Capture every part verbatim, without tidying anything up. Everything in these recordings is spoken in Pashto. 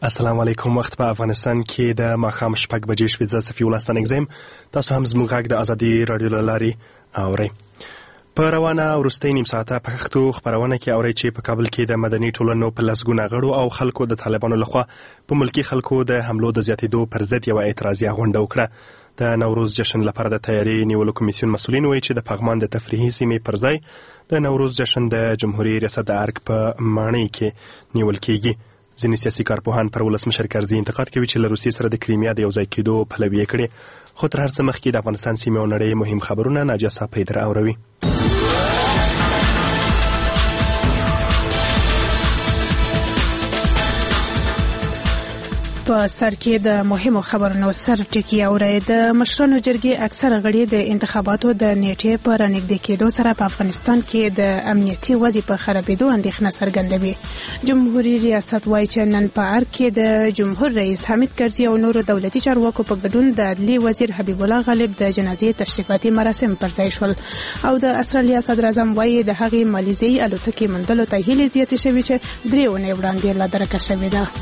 السلام علیکم. وخت په افغانستان کې د ماښام شپږ بجې شپې زه صفي الله ستانکزیم. تاسو هم زموږ غږ د ازادي رادیو له لارې اورئ. په روانه وروستۍ نیم ساعته پښتو خپرونه کې اورئ چې په کابل کې د مدني ټولنو په لسګونه غړو او خلکو د طالبانو لخوا په ملکي خلکو د حملو د زیاتېدو پر ضد یوه اعتراضیه غونډه وکړه. د نوروز جشن لپاره د تیاري نیولو کمیسیون مسؤلین وایي چې د پغمان د تفریحي سیمې پر ځای د نوروز جشن د جمهوریت ریاست د ارګ په ماڼۍ کې نیول کېږي. ځینې سیاسي کارپوهان پر ولسمشر کرزي انتقاد کوي چې له روسیې سره د کریمیا د یوځای کېدو پلوي یې کړې. خو تر هر څه مخکې د افغانستان سیمې او نړۍ مهم خبرونه ناجیه صاحب پیدر اوروي. په سر کې د مهمو خبرونو سر ټکی اوري. د مشرانو جرګې اکثره غړي د انتخاباتو د نیټې په رانږدې کېدو سره په افغانستان کې د امنیتي وضع په خرابېدو اندېښنه څرګندوي. جمهوریت ریاست وایي چې نن په ارګ کې د جمهور رئیس حامد کرزي او نورو دولتي چارواکو په ګډون د عدلي وزیر حبیب الله غالب د جنازې تشریفاتي مراسم پر ځای شول. او د استرالیا صدر اعظم وایي د هغې مالیزیایي الوتکې موندلو ته هیلې زیاتې شوي چې درې اونۍ وړاندې له درکه شوې ده.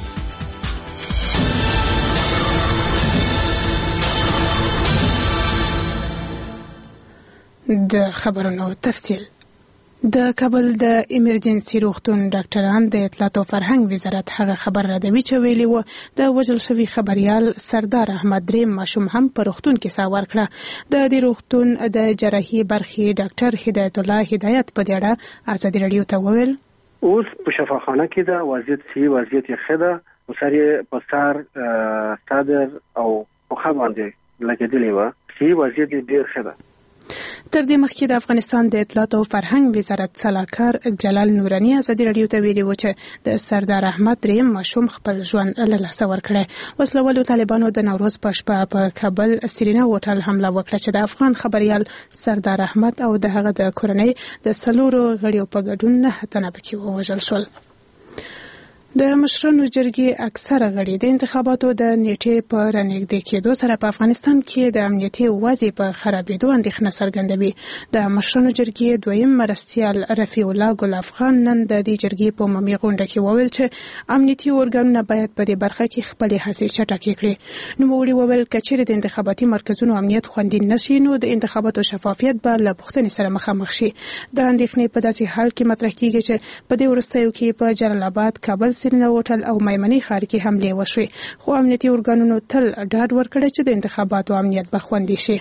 د خبرونو تفصیل. د کابل د ایمرجنسي روغتون ډاکټران د اطلاعات او فرهنګ وزارت هغه خبر راډوي چې ویلي و د وژل شوي خبريال سردار احمد دریم ماشوم هم په روغتون کې ساه ورکړه. د دې روغتون د جراحي برخې ډاکټر هدایت الله هدایت په دې اړه ازادي رادیو ته وویل اوس په شفاخانه کې د وضعیت سی وضعیت یې خده او سره په سر صدر او په خوا باندې لګیدلی و سی وضعیت ډیر خده. تر دې مخکې د افغانستان د اطلاعات او فرهنګ وزارت سلاکار جلال نورانی ازادي رادیو ته ویلي و چې د سردار احمد دریم ماشوم خپل ژوند له لاسه ورکړی. وسلوالو طالبانو د نوروز په شپه په کابل سرینا هوټل حمله وکړه چې د افغان خبريال سردار احمد او د هغه د کورنۍ د سلورو غړیو په ګډون نه تنه پکې ووژل شول. د مشرانو جرګې اکثره غړي د انتخاباتو د نیټې په رانږدې کېدو سره په افغانستان کې د امنیتي وضع په خرابېدو اندېښنه څرګندوي. د مشرانو جرګې دویم مرستیال رفیع الله ګل افغان نن د دې جرګې په عمومي غونډه کې وویل چې امنیتي ارګانونه باید په دې برخه کې خپلې هڅې چټکې کړي. نوموړي وویل که چیرې د انتخاباتي مرکزونو امنیت خوندي نشي نو د انتخاباتو شفافیت به له پوښتنې سره مخامخ شي. د اندېښنې په داسې حال کې مطرح کېږي چې په دې وروستیو کې په جلال آباد، کابل سرینا هوټل او میمنې ښار کې حملې وشوې، خو امنیتي ارګانونو تل ډاډ ورکړی چې د انتخاباتو امنیت به خوندي شي.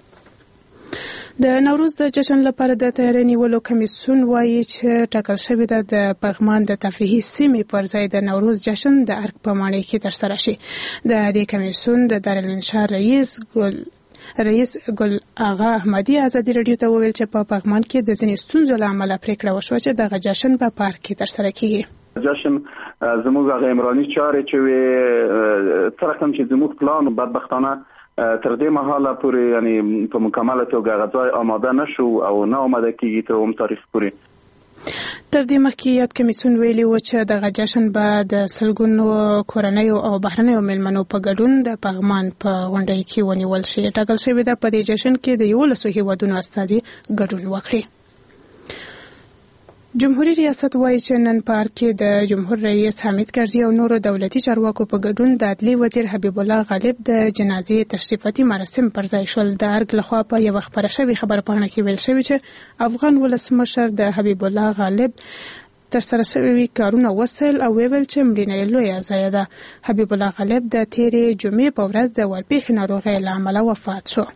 د نوروز د جشن لپاره د تیاری نیولو کمیسیون وایي چې ټاکل شوې ده د پغمان د تفریحي سیمې پر ځای د نوروز جشن د ارګ په ماڼۍ کې ترسره شي. د دې کمیسیون د دارالانشا رئیس ګل رئیس ګل آغا احمدی ازادي رادیو ته وویل چې په پغمان کې د ځینې ستونزو له امله پریکړه وشوه چې دغه جشن په پارک کې ترسره کیږي. جشن زموږ هغه عمراني چارې چې وي تر کوم چې زموږ پلان بدبختانه تر دې مهاله پورې یعنی په مکمله توګه غځای آماده نشو او نه آماده کیږي تر هم تاریخ پورې. تر دې مخکې یاد کمیسیون ویلي و چې دغه جشن به د سلګونو کورنیو او بهرنیو مېلمنو په ګډون د پغمان په غونډه کې ونیول شي. ټاکل شوې ده په دې جشن کې د یولسو هیوادونو استازي ګډون وکړي. جمهوریت ریاست وایي چې نن په ارګ کې د جمهور رئیس حامد کرزي او نورو دولتي چارواکو په ګډون د عدلي وزیر حبیب الله غالب د جنازې تشریفاتي مراسم پر ځای شول. د ارګ لخوا په یوه خپره شوې خبرپاڼه کې ویل شوي چې افغان ولسمشر د حبیب الله غالب ترسره شوي کارونه وستایل او ویل چې مړینه یې لویه ضایعه ده. حبیب الله غالب د تیرې جمعې په ورځ د ورپېښې ناروغۍ له امله وفات شو.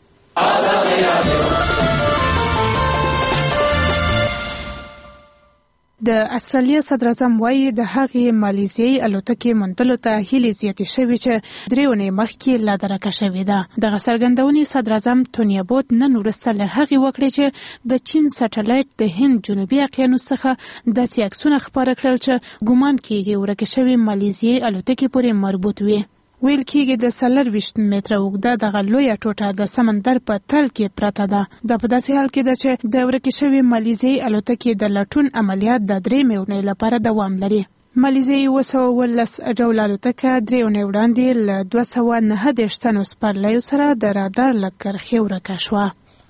د استرالیا صدر اعظم وایي د هغې مالیزیایي الوتکې موندلو ته هیلې زیاتې شوي چې درې اونۍ مخکې لا درکه شوې ده. دغه څرګندونې صدر اعظم توني ابوت نن وروسته له هغې وکړې چې د چین سټلایټ د هند جنوبي اقیانوس څخه داسې عکسونه خپاره کړل چې ګومان کېږي ورکې شوې مالیزیایي الوتکې پورې مربوط وي. ویل کېږي د څلرویشت متره اوږده دغه لویه ټوټه د سمندر په تل کې پرته ده. دا په داسې حال کې ده چې د ورکې شوې مالیزیایي الوتکې د لټون عملیات د درې اونۍ لپاره دوام لري. مالیزیایي اوه سوه اوولس ډوله الوتکه درې اونۍ وړاندې له دوه سوه نهه دېرش تنو سپرلیو سره د رادار له کرښې ورکه شوه.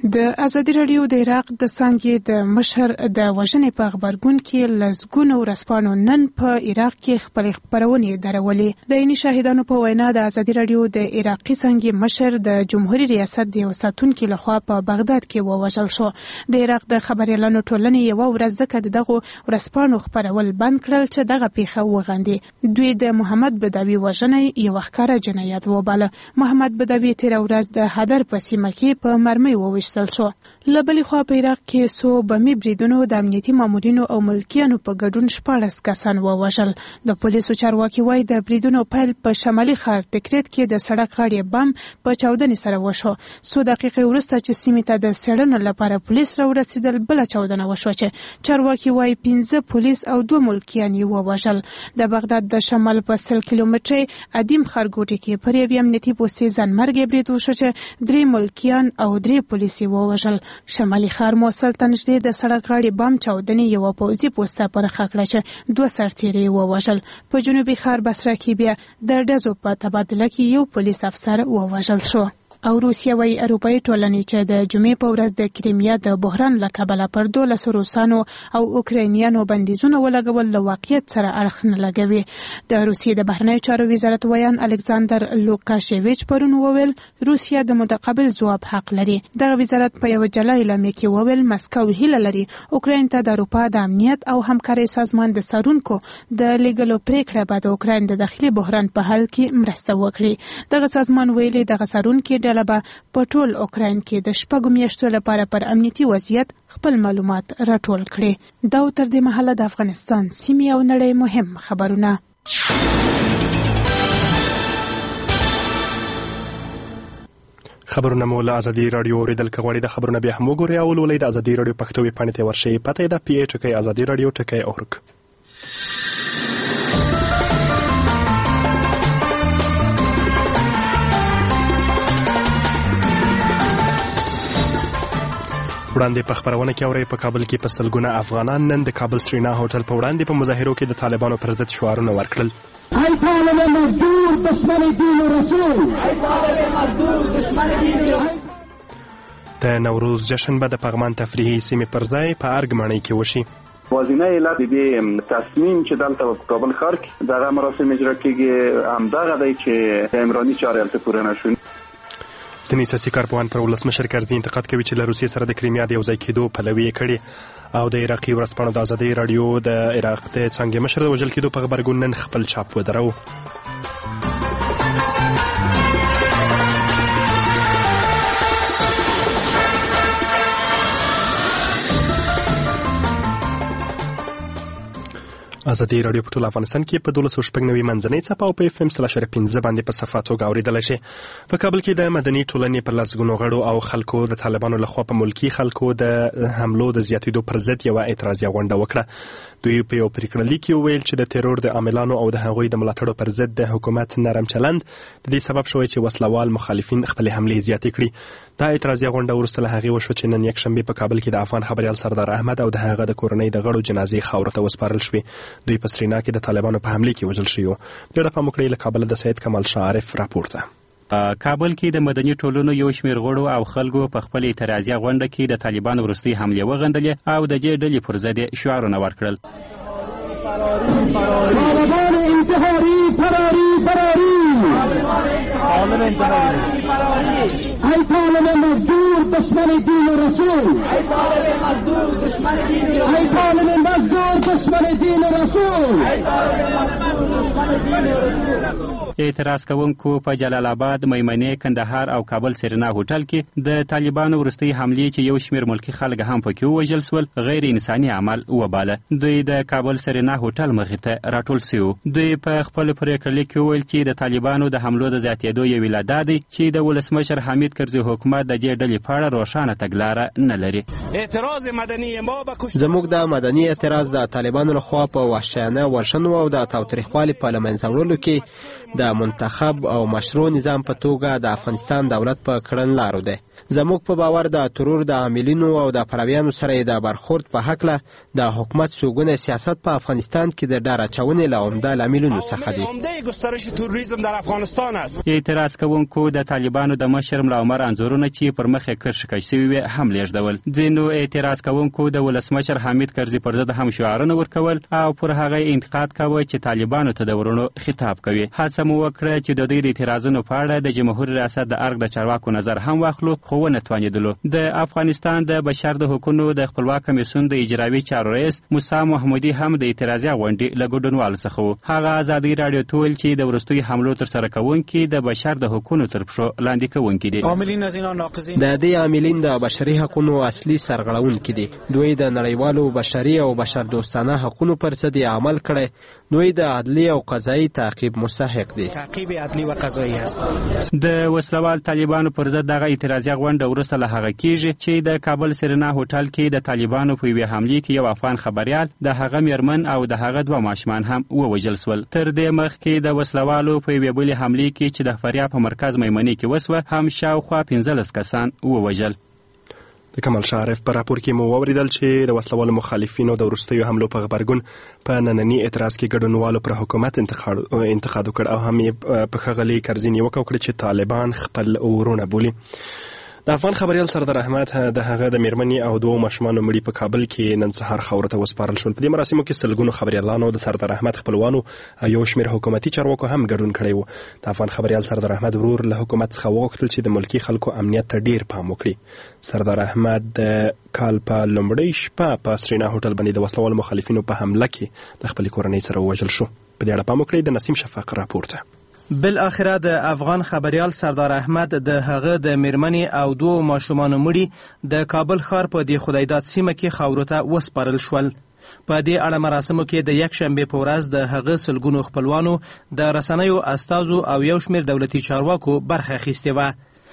د ازادي رادیو د عراق د څانګې د مشر د وژنې په خبرګون کې لزګونو ورسپانو نن په عراق کې خپل خبرونه درولې. د عیني شاهدانو په وینا د ازادي رادیو د عراقي څانګې مشر د جمهوریت ریاست د وساتونکو لخوا په بغداد کې ووژل شو. د عراق د خبريالانو ټولنې یو ورځ ځکه دغه ورسپانو خبرول بند کړل چې دغه پیښه وغندي. دوی د محمد بدوی وژنې یو ښکاره جنایت وباله. محمد بدوی تیر ورځ د هدر په سیمه کې په مرمۍ ووژل شو. لبلې خوا په عراق کې سو بمي بریدونو د امنیتي مامورینو او ملکیانو په ګډون شپاړس کسان ووژل. د پولیسو چارواکي وایي د بریدونو پیل په شمالي ښار تکریت کې د سړک غاړې بم په چاودنې سره وشو. څو دقیقې وروسته چې سیمې ته د څېړنې لپاره پولیس راورسېدل بله چاودنه وشوه چې چارواکي وایي پنځه پولیس او دوه ملکیان یې ووژل. د بغداد د شمال په سل کیلومترۍ ادیم ښارګوټي کې پر یوې امنیتي پوستې ځانمرګي برید وشو چې درې ملکیان او درې پولیس ووژل. شمالي ښار موصل ته نږدې د سړک غاړې بم چاودنې یوه پوځي پوسته پرخه کړه چې دوه سرتیري ووژل. په جنوبي ښار بصره کې بیا د ډزو په تبادله کې یو پولیس افسر ووژل شو. او روسیه وايي اروپایي ټولنې چې د جمعې په ورځ د کریمیا د بحران له کبله پر دولسو روسانو او اوکراینیانو بندیزونه ولګول له واقعیت سره اړخ نه لګوي. د روسیې د بهرنیو چارو وزارت ویان الکساندر لوکاشیویچ پرون وویل روسیه د متقابل ځواب حق لري. دغه وزارت په یو جلا اعلامیه کې وویل مسکو هیله لري اوکراین ته د اروپا د امنیت او همکارۍ سازمان د څارونکو د لیږلو پریکړه به د اوکراین د داخلي بحران په حل کې مرسته وکړي. دغه سازمان ویلي دغه څارونکي طالبه په ټول اوکراین کې د شپږو میاشتو لپاره پر امنیتي وضعیت خپل معلومات راټول کړي. دا تر دې مهاله د افغانستان سیمې او نړۍ مهم خبرونه. خبرونه مو له ازادي رادیو اوریدل کغواړي. د خبرونه بیا هم وګورئ او ولولئ د ازادي رادیو پښتو ویب پاڼې ته ورشئ. پته یې ده پی ای ټکی ازادي رادیو ټکی اورګ. وړاندې په خبرونه کې اورئ په کابل کې په سلګونه افغانان نن د کابل سرینا هوټل په وړاندې په مظاهرو کې د طالبانو پر ضد شعارونه ورکړل. ای طالب مزدور دشمن دین و رسول، ای طالب مزدور دشمن دین و رسول. د نوروز جشن به د پغمان تفریحي سیمې پر ځای په ارګ ماڼۍ کې وشي. واضحه علت دې تصمیم چې دلته په کابل ښار کې دغه مراسم اجرا کیږي همدغه دی چې عمراني چارې هلته پوره نشوي. ځینې سیاسي کارپوهان پر ولسمشر کرزي انتقاد کوي چې له روسیې سره د کریمیا د یوځای کېدو پلوي یې کړې او د عراقي ورځپاڼو د ازادي رادیو د عراق د څانګې مشر د وژل کېدو په غبرګون نن خپل چاپ ودرو. ازادي رادیو په ټول افغانستان کې په دولس سوه شپږ نوي منځنۍ څپه او په اف ام سل اشاریه پنځه باندې په صفحه توګه اورېدلی شي. په کابل کې د مدني ټولنې پر لسګونو غړو او خلکو د طالبانو لخوا په ملکي خلکو د حملو د زیاتېدو پر ضد یوه اعتراضیه غونډه وکړه. دوی په یو پریکړه لیک کې وویل چې د ترور د عاملانو او د هغوی د ملاتړو پر ضد د حکومت نرم چلند د دې سبب شوی چې وسلوال مخالفین خپلې حملې زیاتې کړي. دا اعتراضیه غونډه وروسته له هغې وشوه چې نن یکشنبې په کابل کې د افغان خبریال سردار احمد او د هغه د کورنۍ د غړو جنازې خاورو ته وسپارل شوې. دوی په سرینا کې د طالبانو په حملې کې وژل شوي وو. ډېره پام وکړئ. له کابل د سید کمال شاه عارف راپورته. کابل کې د مدني ټولنو یو شمېر غړو او خلکو په خپل اعتراضیه غونډه کې د طالبانو وروستۍ حملې وغندلې او د دې ډلې پر ضد یې شعارونه ورکړل. طالبان انتحاری فراری فراری، ای طالب مزدور دشمن دین و رسول، ای طالب مزدور دشمن دین و رسول، ای طالب مزدور دشمن دین و رسول. اعتراض کوونکو په جلال آباد، میمنې، کندهار او کابل سرینا هوټل کې د طالبانو وروستۍ حملې چې یو شمېر ملکي خلک هم پکې ووژل سول غیر انساني عمل وباله. دوی د کابل سرینا هوټل مخې ته راټول سوي. دوی په خپل پریکړه لیک کې وویل چې د طالبانو د حملو د زیاتېدو یو علت دا دی چې د ولسمشر حامد کرزي حکومت د دې ډلې په اړه روښانه تګلاره نه لري. اعتراض مدني ما به زموږ د مدني اعتراض د طالبانو لخوا په وحشیانه ورشنو او د تاوتریخوالي په له منځه وړلو کې د منتخب او مشروع نظام په توګه د افغانستان دولت په کړنلارو دی. زموږ په باور د ترور د عاملینو او د پلویانو سره د برخورد په هکله د حکومت سوګونه سیاست په افغانستان کې د ډار اچونې له عمده لاملونو څخه دی. عمده گسترش توریسم در افغانستان است. اعتراض کوونکو د طالبانو د مشر ملا عمر انځورونه چې پر مخ یې کرښکش شوي وي هم لیږدول. ځینو اعتراض کوونکو د ولسمشر حامد کرزي پر ضد هم شعارونه ورکول او پر هغه انتقاد کاوه چې طالبانو ته د ورونو خطاب کوي. هڅه مو وکړه چې د دوی د اعتراضونو په اړه د جمهور ریاست د ارګ د چارواکو نظر هم واخلو، خو ونه توانېدلو. د افغانستان د بشر د حقوقو د خپلواک کمیسیون د اجرایي چارو رئیس موسی محمودي هم د اعتراضي غونډې له ګډونوالو څخه و. هغه ازادي راډیو ته ویل چې د وروستیو حملو ترسره کوونکي د بشر د حقوقو تر پښو لاندې کوونکي دي. د دې عاملین د بشري حقوقو اصلي سرغړونکي دي. دوی د نړیوالو بشري او بشر دوستانه حقوقو پر ضد عمل کړي. دوی د عدلي او قضایي تعقیب مستحق دي. تعقیب عدلی و قضایي است. د وسلوال طالبانو پر ضد دغه اعتراضي غونډه وروسته له هغه کېږي چې د کابل سرینا هوټل کې د طالبانو په یوې حملې کې یو افغان خبریال، د هغه میرمن او د هغه دوه ماشومان هم ووژل شول. تر دې مخکې د وسلوالو په یوې بلې حملې کې چې د فاریاب په مرکز میمنې کې وسوه هم شاوخوا پنځلس کسان ووژل. د کمال شعرف په راپور کې مو واوریدل چې د وسلوالو مخالفینو د وروستیو حملو په غبرګون په نننی اعتراض کې ګډونوالو پر حکومت انتقاد وکړ او هم په ښاغلي کرزي نیوکه وکړه چې طالبان خپل ورونه بولي. د افغان خبریال سردار احمد د هغه د میرمنې او دوه ماشومانو مړي په کابل کې نن سهار خاورو ته وسپارل شول. په دې مراسمو کې سلګونو خبریالانو د سردار احمد خپلوانو او یو شمېر حکومتي چارواکو هم ګډون کړی و. د افغان خبریال سردار احمد ورور له حکومت څخه وغوښتل چې د ملکي خلکو امنیت ته ډیر پام وکړي. سردار احمد د کال په لومړۍ شپه په سرینا هوټل باندې د وسلوالو مخالفینو په حمله کې د خپلې کورنۍ سره ووژل شو. په دې اړه پام وکړئ د نسیم شفاق راپور ته. بل اخره د افغان خبریال سردار احمد د هغه د میرمنې او دوه ماشومانو مړي د کابل ښار په دی خدایداد سیمه کې خاورو ته وسپارل شول. په دې اړه مراسمو کې د یک شنبه په ورځ د هغه سلګونو خپلوانو، د رسنیو استازو او یو شمېر دولتي چارواکو برخه اخیستې وه.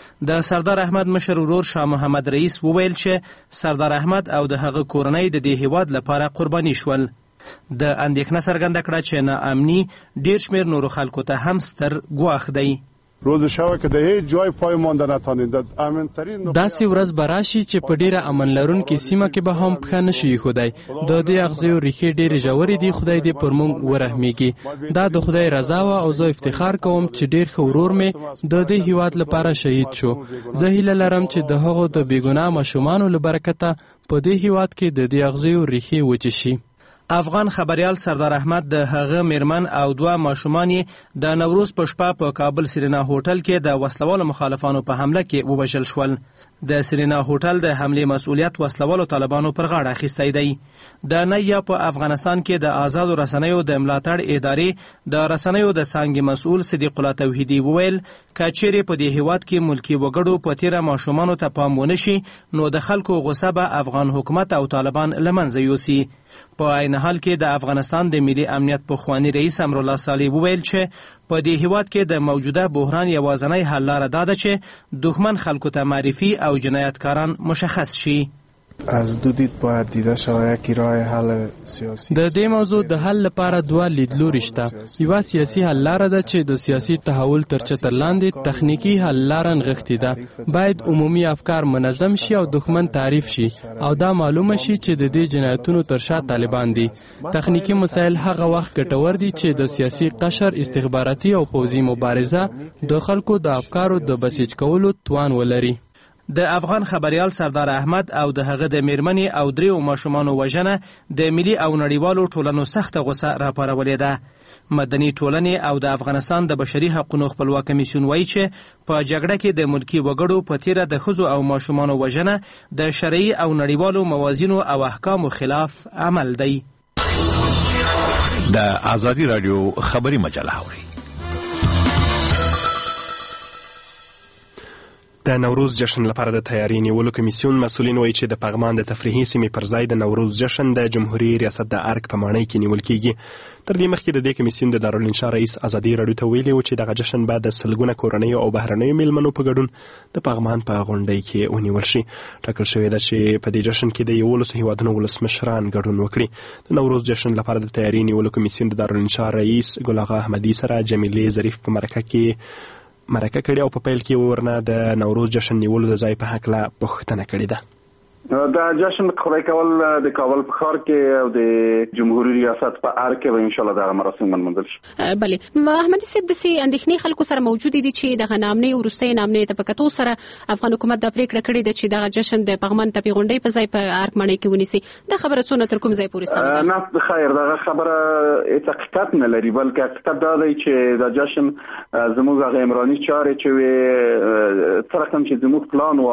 د سردار احمد مشر ورور شاه محمد رئیس وویل چې سردار احمد او د هغه کورنۍ د دې هیواد لپاره قرباني شول. د اندېښنه څرګنده کړه چې ناامني ډیر شمېر نورو خلکو ته هم ستر ګواښ دی. روز شوه که د هیڅ جای پای مانده نتوانید امنترین داسې ورځ به راشي چې په ډیره امن لرونکې سیمه کې به هم پښه نشي ایښودی. د دې اغزیو ریښې ډیرې ژورې دي. خدای دې پر موږ ورحمیږي. دا د خدای رضا وه او زه افتخار کوم چې ډیر ښه ورور مې د دې هیواد لپاره شهید شو. زه هیله لرم چې د هغو د بېګناه ماشومانو له برکته په دې هیواد کې د دې اغزیو ریښې وچې شي. افغان خبریال سردار احمد د هغه میرمن او دوه ماشومان د نوروز په شپه په کابل سرینا هوټل کې د وسلوالو مخالفانو په حمله کې ووژل شول. د سرینا هوټل د حملې مسؤلیت وسلوالو طالبانو پر غاړه اخیستی دی. د نیا په افغانستان کې د آزادو رسنیو د ملاتړ ادارې د رسنیو د څانګې مسؤل صدیق الله توحیدي وویل که چیرې په دې هیواد کې ملکي وګړو په تیره ماشومانو ته پام ونه شي نو د خلکو غصه به افغان حکومت او طالبان له منځه یوسي. په عین حال کې د افغانستان د ملي امنیت پخوانی رئیس امرالله صالح وویل چې په دې هیواد کې د موجوده بحران یوازینی حل لاره دا ده چې دښمن خلکو ته معرفي او جنایتکاران مشخص شي. از دو دید باید دیده شود یکی راه حل سیاسی. د دې موضوع د حل لپاره دوه لیدلوري شته. یوه سیاسي حل لاره ده چې د سیاسي تحول تر چتر لاندې تخنیکي حل لاره نغښتې ده. باید عمومي افکار منظم شي او دښمن تعریف شي او دا معلومه شي چې د دې جنایتونو تر شا طالبان دي. تخنیکي مسایل هغه وخت ګټور دي چې د سیاسي قشر، استخباراتي او پوځي مبارزه د خلکو د افکارو د بسیج کولو توان ولري. د افغان خبریال سردار احمد او د هغه د میرمنې او دریو ماشومانو وژنه د ملي او نړیوالو ټولنو سخته غوسه راپارولې ده. مدني ټولنې او د افغانستان د بشري حقوقو خپلواک کمیسیون وایي چې په جګړه کې د ملکي وګړو په تیره د ښځو او ماشومانو وژنه د شرعي او نړیوالو موازینو او احکامو خلاف عمل دی. د آزادي رادیو خبري مجله اوري. د نوروز جشن لپاره د تیاری نیولو کمیسیون مسؤلین وایي چې د پغمان د تفریحي سیمې پر ځای د نوروز جشن د جمهوریت ریاست د ارګ په ماڼۍ کې نیول کیږي. تر دې مخکې د دې کمیسیون د دارالانشا رئیس آزادي راډیو ته ویلي و چې دغه جشن به د سلګونه کورنیو او بهرنیو میلمنو په ګډون د پغمان په غونډۍ کې ونیول شي. ټاکل شوې ده چې په دې جشن کې د یولسو هیوادونو ولسمشران ګډون وکړي. د نوروز جشن لپاره د تیاری نیولو کمیسیون د دارالانشا رئیس ګل اغا احمدي سره جمیلې ظریف په مرکه کې مرکه کړې او په پیل کې ورنه د نوروز جشن نیولو د ځای په هکله پوښتنه کړې ده. دا جشن خدای کول د کابل په ښار کې او د جمهوریت ریاست په ار کې به ان شاء الله دا مراسم منمندل شي. بله محمد صاحب د سي اندېښنې خلکو سره موجود دي چې د نامنې ورستۍ نامنې ته پکتو سره افغان حکومت د پریکړه کړې ده چې دا جشن د پغمان ته پیغونډې په ځای په ارک مڼې کې ونیسي. دا خبره څونه تر کوم ځای پورې سمه ده؟ نه خیر دا خبره حقیقت نه لري بلکې حقیقت دا دی چې دا جشن زموږ هغه عمراني چارې چې وي تر کوم چې زموږ پلان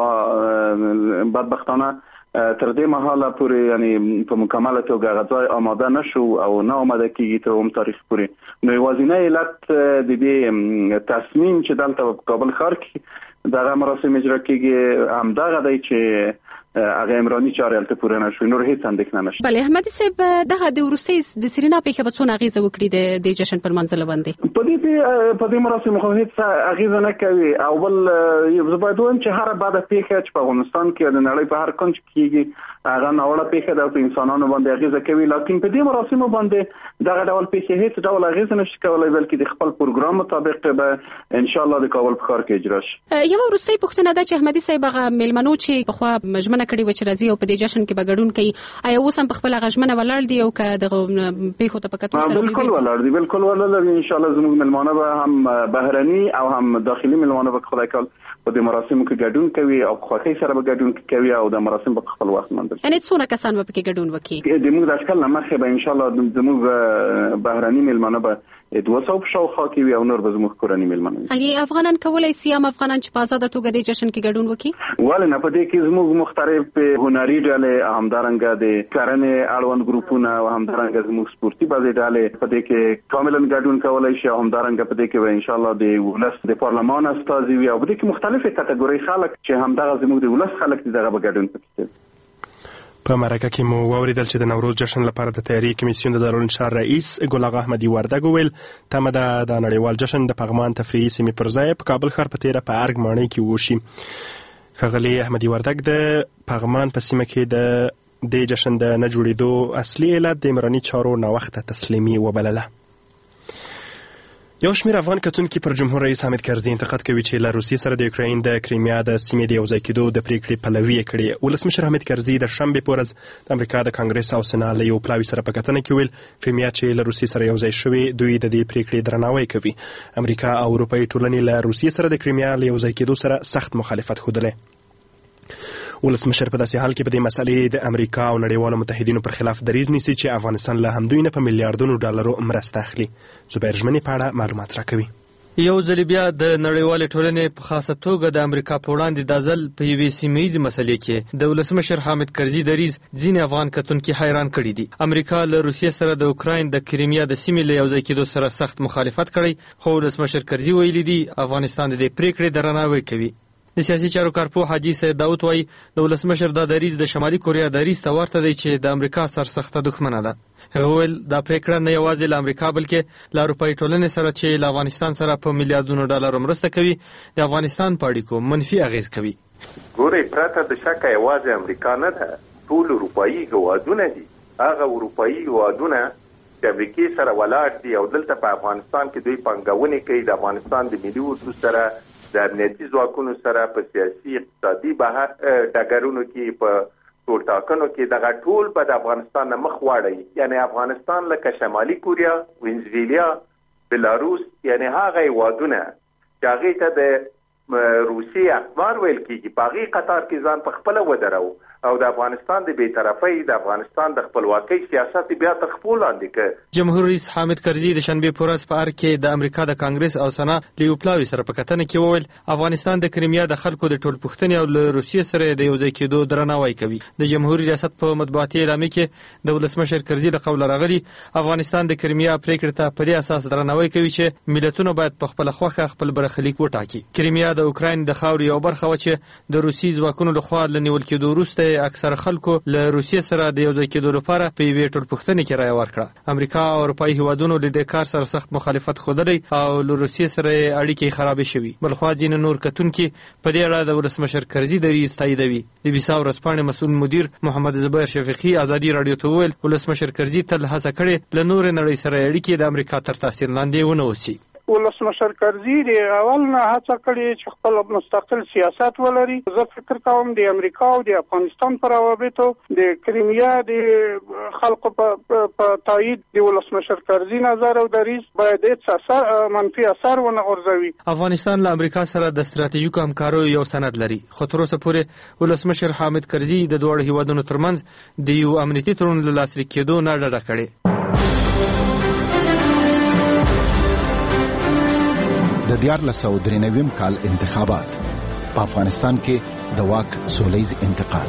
او بدبختانه تر دې مهاله پورې یعنی په مکمله توګه غځای آماده نشو او نه آماده کیږي تر اوم تاریخ پورې. نو یوازینی علت د دې تصمیم چې دلته په کابل ښار کې دغه مراسم اجرا کیږي همدغه دی چې هغه عمراني چارې هلته پوره نشوي، نور هیڅ اندېښنه نشته. بله احمدي صاحب دغه د وروستۍ د سرینا پیښه به څونه اغېزه وکړي د جشن پر منځله باندې؟ په دې په دې مراسمو خو هیڅ اغېزه نه کوي او بل زه باید ووایم چې هره بده پیښه چې په افغانستان کې د نړۍ په هر کونج کې کیږي هغه ناوړه پیښه ده او په انسانانو باندې اغېزه کوي، لکن په دې مراسمو باندې دغه ډول پیښې هیڅ ډول اغېزه نشي کولی بلکې د خپل پروګرام مطابق به ان شاء الله د کابل په ښار کې اجرا شي. یوه وروستۍ پوښتنه ده چې احمدي صاحب هغه میلمنو چې پخوا مجمنه کړې وه چې راځي او په دې جشن کې به ګډون کوي آیا اوس هم په خپله غژمنه ولاړ دي او که دغه پیښو ته په کتو سره بالکل ولاړ دي بالکل ولاړ دي. ان شاء الله زموږ میلمانه به هم بهرني او هم داخلي میلمانه به خدای کول په دې مراسمو کې ګډون کوي او خوښۍ سره به ګډون کوي او د مراسم په خپل وخت منځل. یعنې څونه کسان به پکې ګډون وکړي؟ د موږ د اشکال نه مخکې به ان شاء الله زموږ بهرني میلمانه به دوه سوه په شاوخوا کې وي او نور به زموږ کورني میلمانه وي. ایا افغانان کولی سي هم افغانان چې په ازاده توګه د جشن کې ګډون وکړي؟ ولې نه، په دې کې زموږ مختلف هنري ډلې همدارنګه د کرنې اړوند ګروپونه او همدارنګه زموږ سپورتي بازي ډلې په دې کې کاملا ګډون کولی شي او همدارنګه په دې کې به ان شاء الله د ولس د پارلمان استازي وي او په دې کې مختلفې کټګورۍ خلک چې همدغه زموږ د ولس خلک دي دغه به ګډون پکې. په مرکه کې مو واوریدل چې د نوروز جشن لپاره د تیاری کمیسیون د دارالانشار رئیس ګل اغا احمدي وردګ وویل تمه ده د نړیوال جشن د پغمان تفریحي سیمې پر ځای په کابل ښار په تیره په ارګ ماڼۍ کې وشي. ښاغلي احمدي وردګ د پغمان په سیمه کې د دې جشن د نه جوړېدو اصلي علت د عمراني چارو ناوخته تسلیمي وبلله. یو شمېر افغان کتونکي پر جمهور رئیس حامد کرزي انتقاد کوي چې له روسیې سره د یوکراین د کریمیا د سیمې د یوځای کېدو د پریکړې پلوي یې کړې. ولسمشر حامد کرزي د شنبې په ورځ د امریکا د کانګرس او سنا له یو پلاوي سره په کتنه کې ویل کریمیا چې له روسیې سره یوځای شوې دوی د دې پریکړې درناوی کوي. امریکا او اروپایي ټولنې له روسیې سره د کریمیا له یوځای کېدو سره سخت مخالفت ښودلی. ولسمشر په داسې حال کې په دې مسئلې د امریکا او نړیوالو متحدینو پر خلاف دریځ نیسي چې افغانستان له همدوی نه په میلیاردونو ډالرو مرسته اخلي. زبیر ژمنې په اړه معلومات راکوي. یو ځل بیا د نړیوالې ټولنې په خاصه توګه د امریکا په وړاندې دا ځل په یوې سیمه ییزې مسلې کې د ولسمشر حامد کرزي دریځ ځینې افغان کتونکي حیران کړي دي. امریکا له روسیې سره د اوکراین د کریمیا د سیمې له یوځای کېدو سره سخت مخالفت کړی، خو ولسمشر کرزي ویلي دي افغانستان د دې پریکړې درناوی کوي. د سیاسي چارو کارپوه حاجي سید داود وايي د ولسمشر دا دریځ د شمالي کوریا دریځ ته ورته دی چې د امریکا سرسخته دښمنه ده. هغه ویل دا پریکړه نه یوازې له امریکا بلکې له اروپایي ټولنې سره چې له افغانستان سره په میلیاردونو ډالرو مرسته کوي د افغانستان په اړیکو منفي اغیز کوي. ګورئ پرته د شکه یوازې امریکا نه ده، ټول اروپایي هېوادونه دي. هغه اروپایي هېوادونه چې امریکې سره ولاړ دي او دلته په افغانستان کې دوی پانګونې کوي، د افغانستان د ملي اردو سره د امنیتي ځواکونو سره په سیاسي اقتصادي ډګرونو کې په ټولټاکنو کې دغه ټول به د افغانستان نه مخ واړوي. یعنې افغانستان لکه شمالي کوریا، وینزویلا، بلاروس، یعنې هغه هېوادونه چې هغې ته د روسیې اقمار ویل کېږي په هغې قطار کې ځان په خپله ودرو او د افغانستان د بیطرفۍ د افغانستان د خپلواکۍ سیاست بیا تر خپو لاندې کړ. جمهور رئیس حامد کرزي د شنبې په ورځ په ارګ کې د امریکا د کانګرس او سنا له یو پلاوي سره په کتنه کې وویل افغانستان د کریمیا د خلکو د ټولپوښتنې او له روسیې سره د یوځای کېدو درناوی کوي. د جمهوریت ریاست په مطبوعاتي اعلامیه کې د ولسمشر کرزي له قوله راغلي افغانستان د کریمیا پریکړې ته په دې اساس درناوی کوي چې ملتونه باید په خپل خوښه خپل برخلیک وټاکي. کریمیا د اوکراین د خاورې یو برخه و چې د روسي ځواکونو لخوا له نیول کېدو وروسته اکثره خلکو له روسیې سره د یوځای کېدو لپاره په یوې ټولپوښتنې کې رایه ورکړه. امریکا او اروپایي هېوادونو له دې کار سره سخت مخالفت ښودلی او له روسیې سره یې اړیکې خرابې شوي. بلخوا ځینې نور کتونکي په دې اړه د ولسمشر کرزي دریځ تاییدوي. د بیسا ورځپاڼې مسؤل مدیر محمد زبیر شفیقي ازادي راډیو ته وویل ولسمشر کرزي تل هڅه کړې له نورې نړۍ سره اړیکې د امریکا تر تاثیر لاندې ونه اوسي. ولسمشر کرزي د اول نه هڅه کړې چې خپل مستقل سیاست ولري. زه فکر کوم د امریکا او د افغانستان پر روابطو د کریمیا د خلکو په تایید د ولسمشر کرزي نظر او دریځ باید هیڅ اثر منفي اثر ونه غورځوي. افغانستان له امریکا سره د ستراتیژیکو همکارۍ یو سند لري، خو تر اوسه پورې ولسمشر حامد کرزي د دواړو هیوادونو ترمنځ د یو امنیتي تړون له لاسلیک کېدو نه ډډه کړې. د دیارلس سوه درې نوي کال انتخابات په افغانستان کې د واک سولیز انتقال.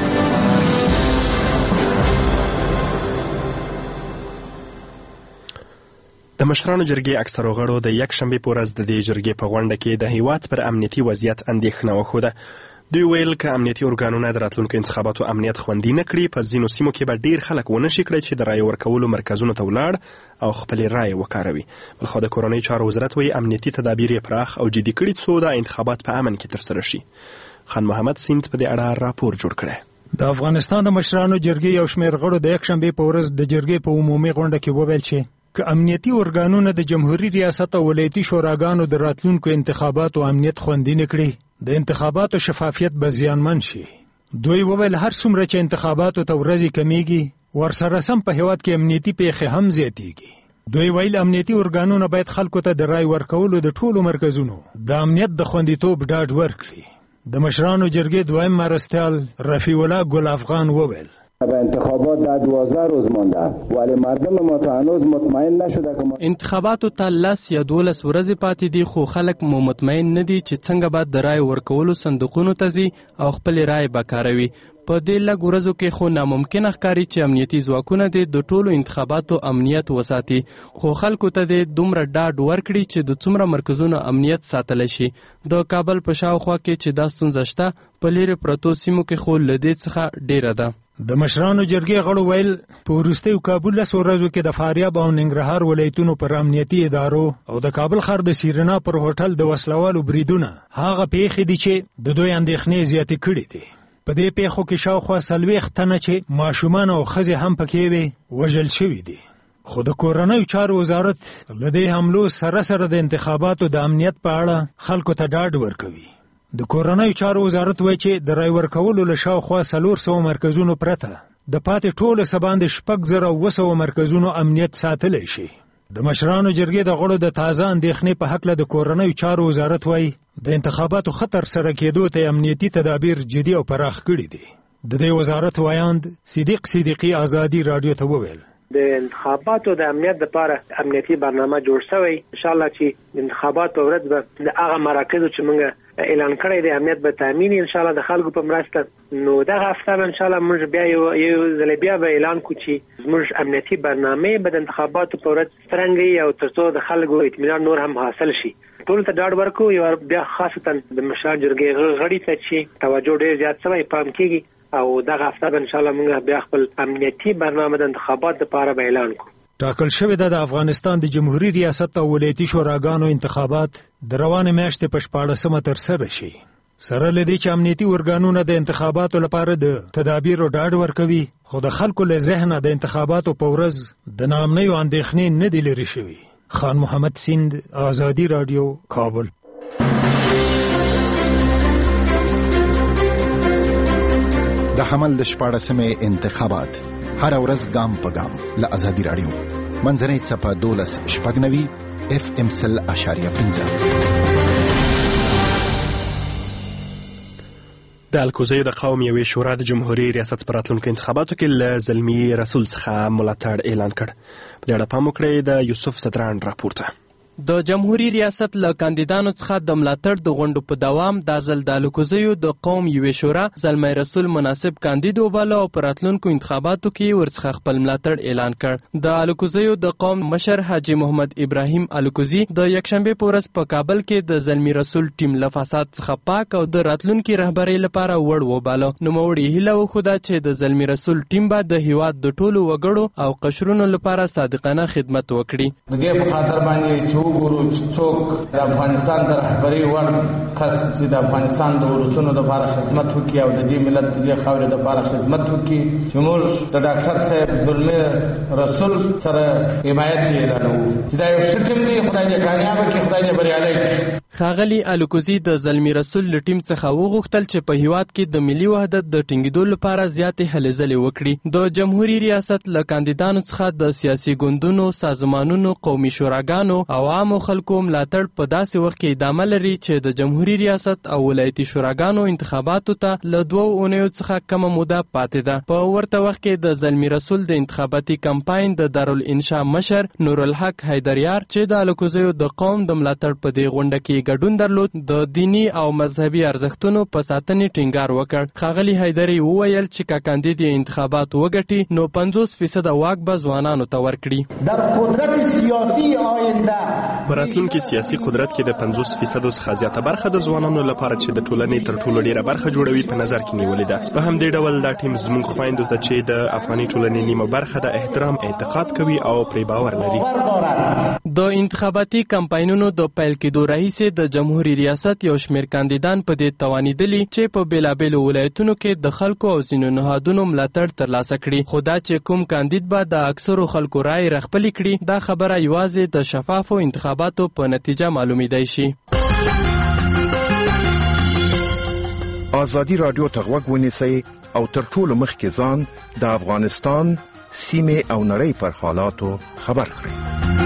د مشرانو جرګې اکثرو غړو د یک شنبې په ورځ د دې جرګې په غونډه کې د هیواد پر امنیتي وضعیت اندېښنه وښوده. دوی ویل که امنیتي ارګانونه د راتلونکو انتخاباتو امنیت خوندي نه کړي، په ځینو سیمو کې به ډیر خلک ونه شي کړی چې د رایې ورکولو مرکزونو ته ولاړ او خپلې رایې وکاروي. بلخوا د کورنۍ چارو وزارت وایي امنیتي تدابیر یې پراخ او جدي کړي څو د انتخابات په امن کې ترسره شي. خان محمد سیند په دې اړه راپور جوړ کړی. د افغانستان د مشرانو جرګې یو شمېر غړو د یک شنبې په ورځ د جرګې په عمومي غونډه کې وویل چې که امنیتي ارګانونه د جمهوریت ریاست او ولایتي شوراګانو د راتلونکو انتخاباتو امنیت خوندي نه کړي، د انتخاباتو شفافیت به زیانمن شي. دوی وویل هر څومره چې انتخاباتو ته ورځې کمیږي ورسره سم په هیواد کې امنیتي پیښې هم زیاتیږي. دوی ویل امنیتي ارګانونه باید خلکو ته د رای ورکولو د ټولو مرکزونو د امنیت د خوندیتوب ډاډ ورکړي. د مشرانو جرګې دویم مرستیال رفیع الله ګل افغان وویل به انتخابات در دوازده روز مانده ولی مردم ما تا هنوز مطمئن نشده که انتخاباتو ته لس یا دولس ورځې پاتې دي، خو خلک مو مطمئن نه دي چې څنګه به د رای ورکولو صندوقونو ته ځي او خپل رای به کاروي. په دې لږ ورځو کې خو ناممکنه ښکاري چې امنیتي ځواکونه دې د ټولو انتخاباتو امنیت وساتي، خو خلکو ته دې دومره ډاډ ورکړي چې د څومره مرکزونو امنیت ساتلی شي. د کابل په شاوخوا کې چې دا ستونزه شته، په لیرې پرتو سیمو کې خو له دې څخه ډیره ده. د مشرانو جرګې غړو ویل په وروستیو کابل لسو ورځو کې د فاریاب او ننګرهار ولایتونو پر امنیتي ادارو او د کابل ښار د سیرینا پر هوټل د وسلوالو بریدونه هغه پیښې دي چې د دوی اندېښنې زیاتې کړي دي. په دې پیښو کې شاوخوا څلوېښت تنه چې ماشومان او ښځې هم پکې وې وژل شوي دي. خو د کورنیو چارو وزارت له دې حملو سره سره د انتخاباتو د امنیت په اړه خلکو ته ډاډ ورکوي. د کورنیو چارو وزارت وایي چې د رای ورکولو له شاوخوا څلور سوه مرکزونو پرته د پاتې ټولو څه باندې شپږ زره اوه سوه مرکزونو امنیت ساتلی شي. د مشرانو جرګې د غړو د تازه اندېښنې په هکله د کورنیو چارو وزارت وایي د انتخاباتو خطر سره کېدو ته امنیتي تدابیر جدي او پراخ کړي دي. د دې وزارت وایاند صدیق صدیقي ازادي رادیو ته وویل د انتخاباتو د امنیت لپاره امنیتي برنامه جوړ شوی. ان شاء الله چې د انتخاباتو ورځ به د هغه مراکزو چې موږ اعلان کړی دی امنیت به تامین ان شاء الله د خلکو په مرسته. نو دغه هفته ان شاء الله موږ بیا یو یو ځل بیا به اعلان کوو چې زموږ امنیتي برنامه به د انتخاباتو په ورځ څرنګه او تر څو د خلکو اطمینان نور هم حاصل شي. ټول ته ډاډ ورکوو. یو بیا خاصتا د مشرانو جرګې غړي ته چې توجه ډېر زیات شوی پام کېږي او دغه هفته به ان شاء الله موږ بیا خپل امنیتي برنامه د انتخابات لپاره به اعلان کوو. ټاکل شوې ده د افغانستان د جمهوریت ریاست او ولایتي شوراګانو انتخابات د روانې میاشتې په شپاړسمه ترسره شي. سره له دې چې امنیتي ارګانونه د انتخاباتو لپاره د تدابیرو ډاډ ورکوي، خو د خلکو له ذهنه د انتخاباتو په ورځ د ناامنیو اندېښنې نه دي لرې شوي. خان محمد سیند، آزادي رادیو، کابل. د حمل د شپاړسمې انتخابات هر ورځ ګام په ګام له آزادي رادیو منځنۍ څپه دولس شپږ نوي اف ام سل اشاریه پنځه. د الکوزیو د قوم یوې شورا د جمهوریت ریاست په راتلونکو انتخاباتو کې له زلمي رسول څخه ملاتړ اعلان کړ. په دې اړه پام وکړئ د یوسف صدران راپورته. د جمهوریت ریاست له کاندیدانو څخه د ملاتړ د غونډو په دوام د ځل د الکوزیو د قوم یوې شورا زلمی رسول مناسب کاندید وباله او په راتلونکو انتخاباتو کې ورڅخه خپل ملاتړ اعلان کړ. د الکوزیو د قوم مشر حاجي محمد ابراهیم الکوزي د یکشنبې په ورځ په کابل کې د زلمی رسول ټیم له فساد څخه پاک او د راتلونکي رهبرۍ لپاره وړ وباله. نوموړي هیله وښوده چې د زلمی رسول ټیم به د هیواد د ټولو وګړو او قشرونو لپاره صادقانه خدمت وکړي. د دې په خاطر باندې وګورو چې څوک د افغانستان د رهبرۍ وړ کس چې د افغانستان د ولسونو لپاره خدمت وکړي او د دې ملت د دې خاورې لپاره خدمت وکړي، چې موږ د ډاکټر صاحب زلمي رسول سره حمایت اعلانوو چې دا یو ښه ټیم دی، خدای دې کامیاب کړي، خدای دې بریالی کړي. ښاغلي الکوزي د زلمي رسول له ټیم څخه وغوښتل چې په هیواد کې د ملي وحدت د ټینګېدو لپاره زیاتې هلې ځلې وکړي. د جمهوریت ریاست له کاندیدانو څخه د سیاسي ګوندونو، سازمانونو، قومي شوراګانو او عامو خلکو ملاتړ په داسې وخت کې ادامه لري چې د جمهوریت ریاست او ولایتي شوراګانو انتخاباتو ته له دوو اونیو څخه کمه موده پاتې ده. په ورته وخت کې د زلمي رسول د انتخاباتي کمپاین د دارالانشا مشر نورالحق حیدریار چې د الکوزیو د قوم د ملاتړ په دې غونډه کې ګډون درلود، د دینی او مذهبي ارزښتونو په ساتنې ټینګار وکړ. ښاغلي حیدري وویل چې که کاندید انتخابات وګټي نو پنځوس فیصده واک به ځوانانو ته ورکړي. در قدرت سیاسي آینده په راتلونکي سیاسي قدرت کې د پنځوس فیصدو څخه زیاته برخه د ځوانانو لپاره چې د ټولنې تر ټولو ډیره برخه جوړوي په نظر کې نیولې ده. په همدې ډول دا ټیم زموږ خویندو ته چې د افغاني ټولنې نیمه برخه د احترام اعتقاد کوي او پرې باور لري. د انتخاباتي کمپاینونو د پیل کېدو راهیسې د جمهوریت ریاست یو شمېر کاندیدان په دې توانیدلي چې په بېلابېلو ولایتونو کې د خلکو او ځینو نهادونو ملاتړ ترلاسه کړي، خو دا چې کوم کاندید به د اکثرو خلکو رایې راخپلې کړي دا خبره یوازې د شفافو انتخاباتو په نتیجه معلومیدای شي. ازادي راډیو ته غوږ ونیسئ او تر ټولو مخکې ځان د افغانستان سیمې او نړۍ پر حالاتو خبر کړئ.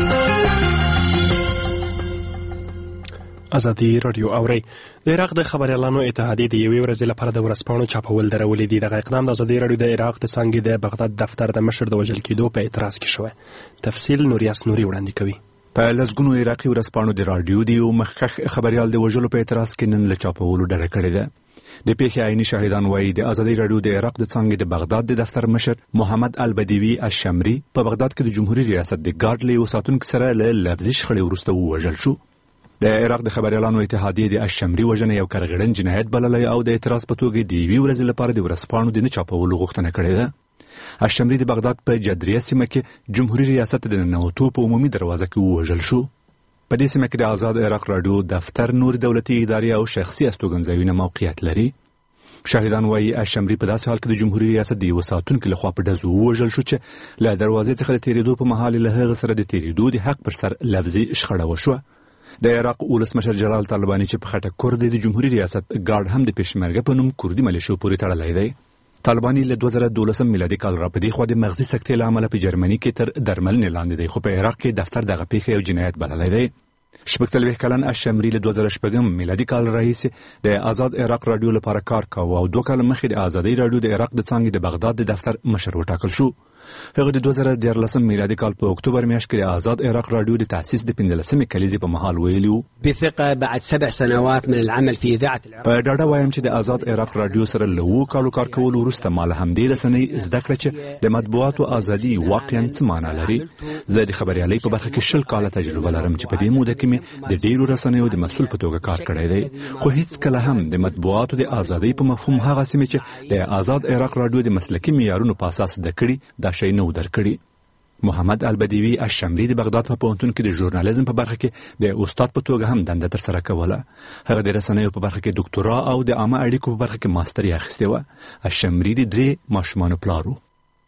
ازادي راډیو اوري. د عراق د خبريالانو اتحادیې د یوې ورځې لپاره د ورځپاڼو چاپول درولې دي. دغه اقدام د ازادي راډیو د عراق د څانګې د بغداد دفتر د مشر د وژل کېدو په اعتراض کې شوی. تفصیل نوریاس نوري وړاندې کوي. په لسګونو عراقي ورځپاڼو د راډیو د یو مخکښ خبريال د وژلو په اعتراض کې نن له چاپولو ډډه کړې ده. د پیښې عیني شاهدان وایي د ازادي راډیو د عراق د څانګې د بغداد د دفتر مشر محمد البدوي الشمري په بغداد کې د جمهوریت ریاست د ګارد له ساتونکو سره له لفظي شخړې وروسته ووژل شو. د عراق د خبريالانو اتحادیې د الشمري وژنه یو کارګړن جنایت بللی او د اعتراض په توګه د یوې ورځې لپاره د ورځپاڼو د نه چاپولو غوښتنه کړې ده. الشمري د بغداد په جدریه سیمه کې جمهوریت ریاست د ننوتو په عمومي دروازه کې ووژل شو. په دې سیمه کې د آزاد عراق راډیو دفتر، نور دولتي ادارې او شخصي استوګنځایونه موقعیت لري. شاهدان وایي الشمري په داسې حال کې د جمهوریت ریاست د یو ساتونکو لخوا په ډزو ووژل شو چې له دروازې څخه د تیریدو په مهال له هغه سره د تیریدو د حق پر سر لفظي شخړه وشوه. د عراق ولسمشر جلال طالباني چې په خټه کورد د جمهوریت ریاست ګارد هم د پېشمرګه په نوم کوردي ملیشو پورې تړلی دی. طالباني له دوه زره دولسم میلادي کال راپدې خو د مغزي سکتې له امله په جرمني کې تر درملنې لاندې دی، خو په عراق کې دفتر دغه پیښه یو جنایت بللی دی. شپږ څلوېښت کلن الشمري له دوه زره شپږم میلادي کال راهیسې د آزاد عراق راډیو لپاره کار کاوه او دوه کاله مخکې د ازادي راډیو د عراق د څانګې د بغداد د دفتر مشر وټاکل شو. هغه د دوه زره دیارلسم میلادي کال په اکتوبر میاشت کې د آزاد عراق راډیو د تاسیس د پنځلسمې کلیزې په مهال ویلي وو: بثقه بعد سبع سنوات من العمل في اذاعه العراق. په ډاډه وایم چې د آزاد عراق راډیو سره له اوو کالو کار کولو وروسته ما له همدې رسنۍ زده کړه چې د مطبوعاتو ازادي واقعا څه معنا لري. زه د خبريالۍ په برخه کې شل کاله تجربه لرم چې په دې موده کې مې د ډیرو رسنیو د مسؤل په توګه کار کړی دی، خو هیڅ کله هم د مطبوعاتو د ازادۍ په مفهوم هغه سیمه چې د آزاد عراق راډیو د مسلکي معیارونو په اساس د کړي دا شی نه درکړي. محمد البدوي الشمري د بغداد په پوهنتون کې د ژورنالیزم په برخه کې د استاد په توګه هم دنده تر سره کوله. هغه د رسنیو په برخه کې ډاکټورا او د عامه اړیکو په برخه کې ماستري اخیستې وه. الشمري د درې ماشومانو پلار و.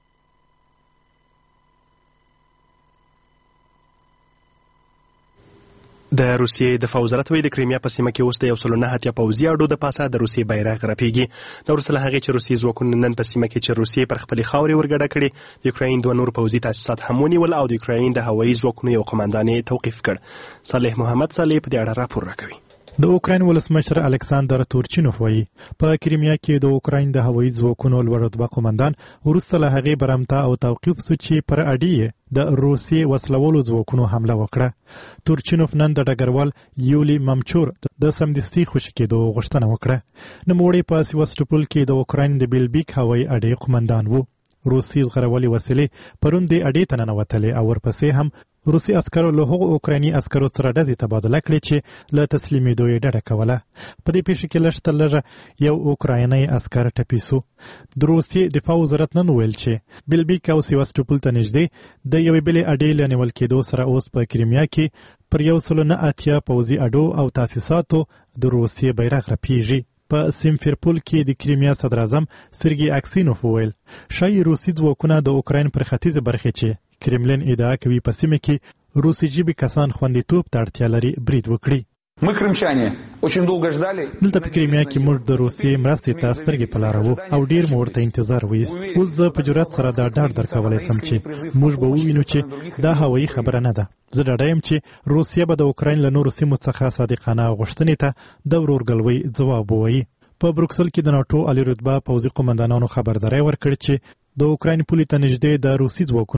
د روسیې دفاع وزارت وایي د کریمیا په سیمه کې اوس د یو سلو نه اتیا پوځي اډو د پاسه د روسیې بیرغ رپیږي. د وروسته له هغې چې روسیې ځواکونه نن په سیمه کې چې روسیې پر خپلې خاورې ورګډه کړې، د یوکراین دوه نور پوځي تاسیسات هم ونیول او د یوکراین د هوایي ځواکونو یو قماندان یې توقیف کړ. صالح محمد صالح په دې اړه راپور راکوي. د اوکراین ولسمشر الکساندر تورچینوف وایي په کریمیا کې د اوکراین د هوایي ځواکونو لوړ رتبه قومندان وروسته له هغې برمته او توقیف شو چې پر اډې د روسیې وسلوالو ځواکونو حمله وکړه. تورچینوف نن د ډګروال یولي ممچور د سمدستي خوشي کېدو غوښتنه وکړه. نوموړی په سیواستوپول کې د اوکراین د بیلبیک هوایي اډې قومندان و. روسي زغرولي وسیلې پرون د اډې ته ننوتلې او ورپسې هم روسي عسکرو له هغو اوکرایني عسکرو سره ډزې تبادله کړې چې له تسلیمېدو یې ډډه کوله. په دې پیښه کې لږ تر لږه یو اوکراینی عسکر ټپي سو. د روسي دفاع وزارت نن ویل چې بیلبیک او سیواستوپول ته نږدې د یوې بلې اډې له نیول کېدو سره اوس په کریمیا کې پر یو سلو نه اتیا پوځي اډو او تاسیساتو د روسیې بیرغ رپیږي. په سیمفرپول کې د کریمیا صدر اعظم سرګي اکسینوف وویل ښایي روسي ځواکونه د اوکراین پر ختیځه برخې چې کرملین ادعا کوي په سیمه کې روسي ژبې کسان خوندیتوب ته اړتیا لري برید وکړي. دلته په کریمیا کې موږ د روسیې مرستې ته سترګې په لاره وو او ډېر مو ورته انتظار ویست. اوس زه په جرأت سره دا ډاډ درکولی سم چې موږ به ووینو چې دا هوایي خبره نه ده. زه ډاډه یم چې روسیه به د اوکراین له نورو سیمو څخه صادقانه غوښتنې ته د ورورګلوۍ ځواب ووایي. په بروکسل کې د ناټو عالي رتبه پوځي قومندانانو خبرداری ورکړ چې د اوکراین پولې ته نږدې د روسي ځواکونو